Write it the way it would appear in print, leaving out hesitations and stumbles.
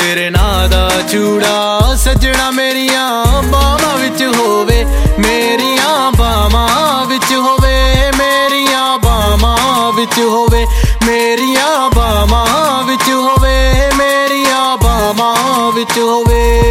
तेरे नां दा चूड़ा सजना मेरियां बावां विच होवे, मेरियां बावां विच होवे, मेरियां बावां विच होवे, मेरियां बावां विच होवे, मेरियां बावां विच होवे।